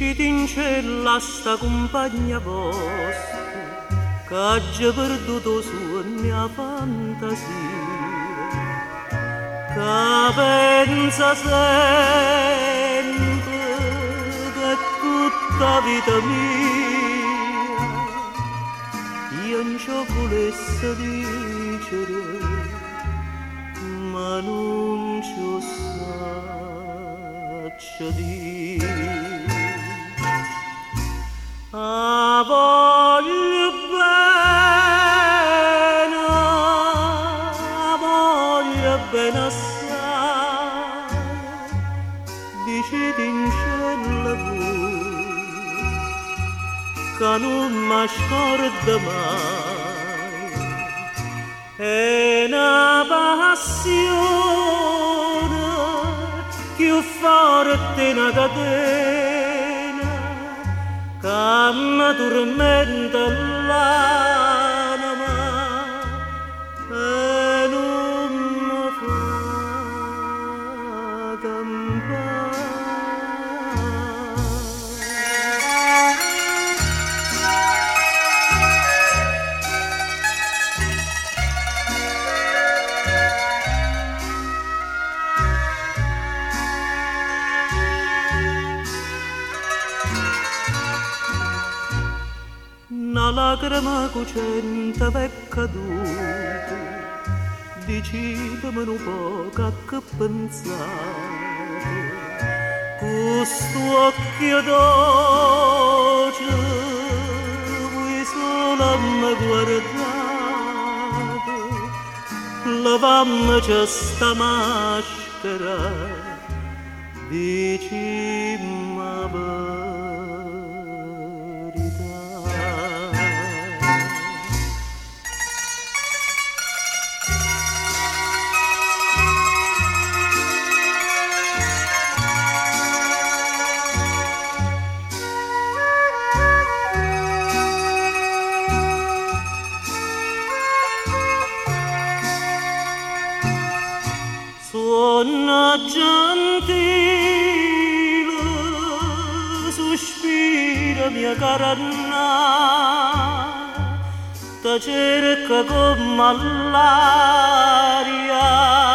Dicite in cielo a sta compagna vostra che ha già perduto su mia fantasia, che pensa sempre che tutta vita mia io non ci volesse dicere, ma non ci saccio dire. Ah, voglio bene assai, dicite in cielo voi, che non mi scorda mai, è una passione più forte una catena, che mi tormenta l'anima e non mi fa campare. Una lacrima cucente è caduta, decidimi un po' che pensate, questo occhio dolce, voi solo mi guardate, lavammoci sta maschera, dicimmi la verità. Suona gentile, sospira mia cara Anna, ti cerca come l'aria